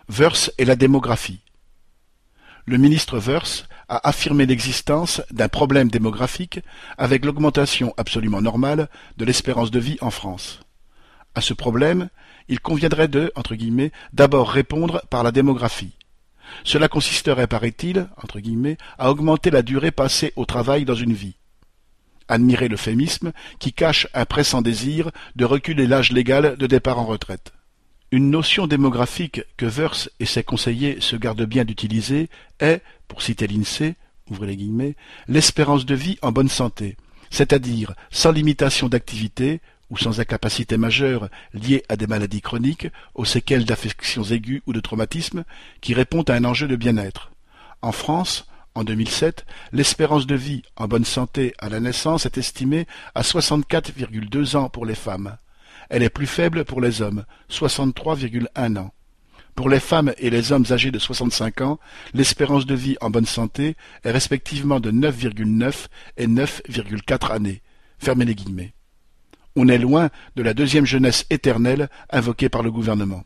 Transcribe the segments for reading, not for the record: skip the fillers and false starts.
Woerth et la démographie. Le ministre Woerth a affirmé l'existence d'un problème démographique avec l'augmentation absolument normale de l'espérance de vie en France. À ce problème, il conviendrait de « d'abord répondre par la démographie ». Cela consisterait, paraît-il, à augmenter la durée passée au travail dans une vie. Admirez l'euphémisme qui cache un pressant désir de reculer l'âge légal de départ en retraite. Une notion démographique que Woerth et ses conseillers se gardent bien d'utiliser est, pour citer l'INSEE, l'espérance de vie en bonne santé, c'est-à-dire sans limitation d'activité ou sans incapacité majeure liée à des maladies chroniques, aux séquelles d'affections aiguës ou de traumatismes, qui répond à un enjeu de bien-être. En France, en 2007, l'espérance de vie en bonne santé à la naissance est estimée à 64,2 ans pour les femmes. Elle est plus faible pour les hommes, 63,1 ans. Pour les femmes et les hommes âgés de 65 ans, l'espérance de vie en bonne santé est respectivement de 9,9 et 9,4 années. Fermez les guillemets. On est loin de la deuxième jeunesse éternelle invoquée par le gouvernement.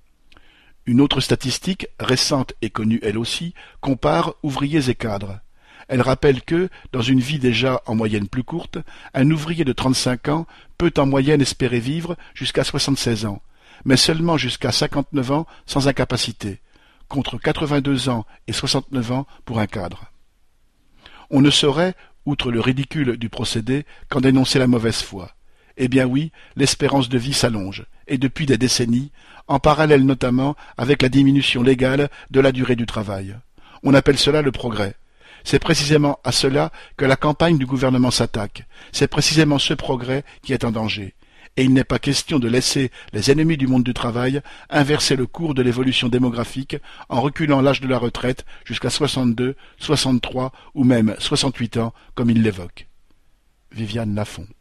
Une autre statistique, récente et connue elle aussi, compare ouvriers et cadres. Elle rappelle que, dans une vie déjà en moyenne plus courte, un ouvrier de 35 ans peut en moyenne espérer vivre jusqu'à 76 ans, mais seulement jusqu'à 59 ans sans incapacité, contre 82 ans et 69 ans pour un cadre. On ne saurait, outre le ridicule du procédé, qu'en dénoncer la mauvaise foi. Eh bien oui, l'espérance de vie s'allonge, et depuis des décennies, en parallèle notamment avec la diminution légale de la durée du travail. On appelle cela le progrès. C'est précisément à cela que la campagne du gouvernement s'attaque. C'est précisément ce progrès qui est en danger. Et il n'est pas question de laisser les ennemis du monde du travail inverser le cours de l'évolution démographique en reculant l'âge de la retraite jusqu'à 62, 63 ou même 68 ans comme ils l'évoquent. Viviane Lafont.